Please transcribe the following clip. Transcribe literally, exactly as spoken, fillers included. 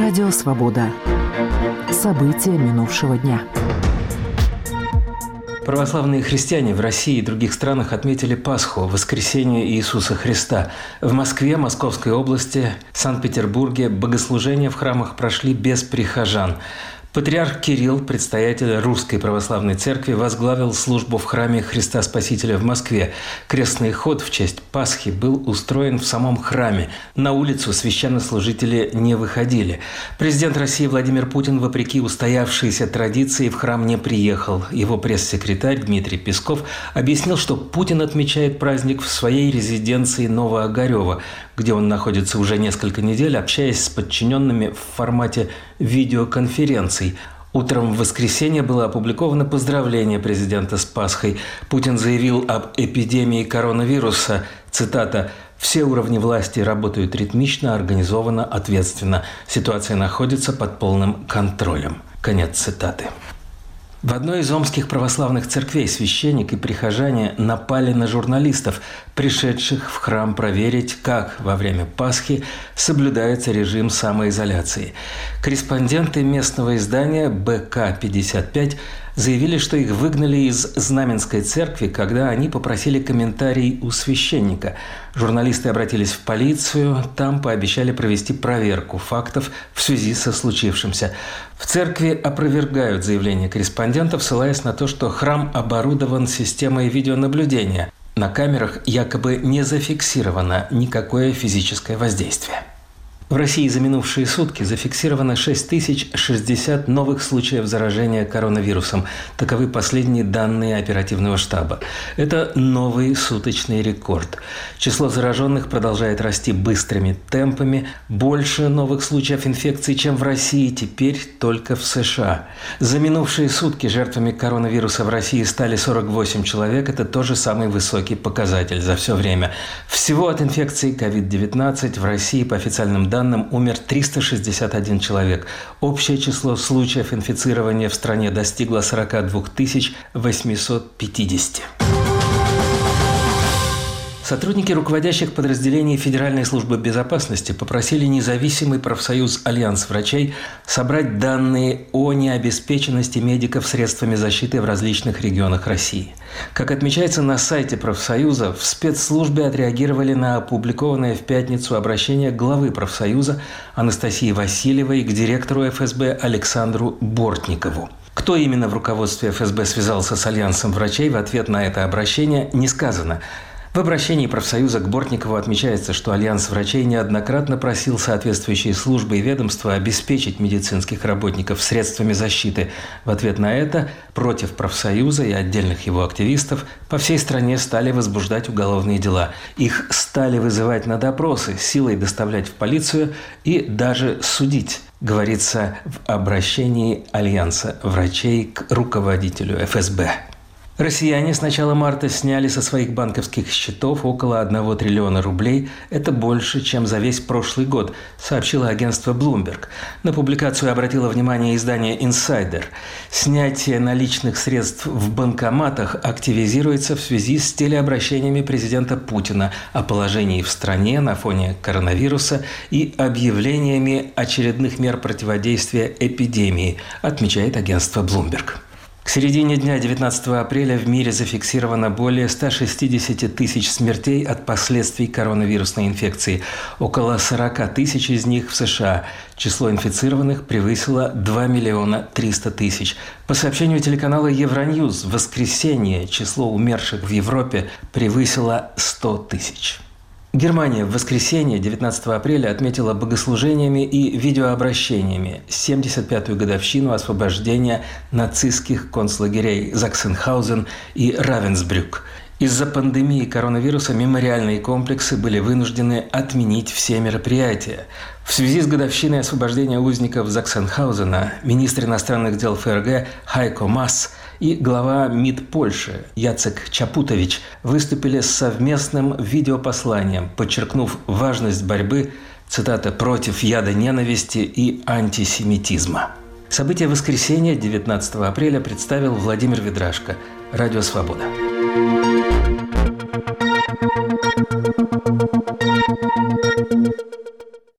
Радио «Свобода». События минувшего дня. Православные христиане в России и других странах отметили Пасху, воскресение Иисуса Христа. В Москве, Московской области, Санкт-Петербурге богослужения в храмах прошли без прихожан. Патриарх Кирилл, предстоятель Русской Православной Церкви, возглавил службу в храме Христа Спасителя в Москве. Крестный ход в честь Пасхи был устроен в самом храме. На улицу священнослужители не выходили. Президент России Владимир Путин, вопреки устоявшейся традиции, в храм не приехал. Его пресс-секретарь Дмитрий Песков объяснил, что Путин отмечает праздник в своей резиденции Новоогарево, где он находится уже несколько недель, общаясь с подчиненными в формате видеоконференций. Утром в воскресенье было опубликовано поздравление президента с Пасхой. Путин заявил об эпидемии коронавируса. Цитата: «Все уровни власти работают ритмично, организованно, ответственно. Ситуация находится под полным контролем». Конец цитаты. В одной из омских православных церквей священник и прихожане напали на журналистов, пришедших в храм проверить, как во время Пасхи соблюдается режим самоизоляции. Корреспонденты местного издания бэ ка пятьдесят пять заявили, что их выгнали из Знаменской церкви, когда они попросили комментарий у священника. Журналисты обратились в полицию, там пообещали провести проверку фактов в связи со случившимся. В церкви опровергают заявление корреспондентов, ссылаясь на то, что храм оборудован системой видеонаблюдения. На камерах якобы не зафиксировано никакое физическое воздействие. В России за минувшие сутки зафиксировано шесть тысяч шестьдесят новых случаев заражения коронавирусом. Таковы последние данные оперативного штаба. Это новый суточный рекорд. Число зараженных продолжает расти быстрыми темпами. Больше новых случаев инфекции, чем в России, теперь только в США. За минувшие сутки жертвами коронавируса в России стали сорок восемь человек. Это тоже самый высокий показатель за все время. Всего от инфекции ковид девятнадцать в России по официальным данным данным умер триста шестьдесят один человек. Общее число случаев инфицирования в стране достигло сорок две тысячи восемьсот пятьдесят. Сотрудники руководящих подразделений Федеральной службы безопасности попросили независимый профсоюз «Альянс врачей» собрать данные о необеспеченности медиков средствами защиты в различных регионах России. Как отмечается на сайте профсоюза, в спецслужбе отреагировали на опубликованное в пятницу обращение главы профсоюза Анастасии Васильевой к директору эф эс бэ Александру Бортникову. Кто именно в руководстве эф эс бэ связался с Альянсом врачей, в ответ на это обращение не сказано. В обращении профсоюза к Бортникову отмечается, что Альянс врачей неоднократно просил соответствующие службы и ведомства обеспечить медицинских работников средствами защиты. В ответ на это против профсоюза и отдельных его активистов по всей стране стали возбуждать уголовные дела. Их стали вызывать на допросы, силой доставлять в полицию и даже судить, говорится в обращении Альянса врачей к руководителю эф эс бэ. Россияне с начала марта сняли со своих банковских счетов около одного триллиона рублей. Это больше, чем за весь прошлый год, сообщило агентство Bloomberg. На публикацию обратило внимание издание Insider. Снятие наличных средств в банкоматах активизируется в связи с телеобращениями президента Путина о положении в стране на фоне коронавируса и объявлениями очередных мер противодействия эпидемии, отмечает агентство Bloomberg. К середине дня девятнадцатого апреля в мире зафиксировано более ста шестидесяти тысяч смертей от последствий коронавирусной инфекции. Около сорока тысяч из них в США. Число инфицированных превысило два миллиона триста тысяч. По сообщению телеканала Евроньюз, в воскресенье число умерших в Европе превысило сто тысяч. Германия в воскресенье девятнадцатого апреля отметила богослужениями и видеообращениями семьдесят пятую годовщину освобождения нацистских концлагерей Заксенхаузен и Равенсбрюк. Из-за пандемии коронавируса мемориальные комплексы были вынуждены отменить все мероприятия. В связи с годовщиной освобождения узников Заксенхаузена министр иностранных дел эф эр гэ Хайко Маас и глава МИД Польши Яцек Чапутович выступили с совместным видеопосланием, подчеркнув важность борьбы, цитата, «против яда ненависти и антисемитизма». События воскресенья девятнадцатого апреля представил Владимир Ведрашко. Радио «Свобода».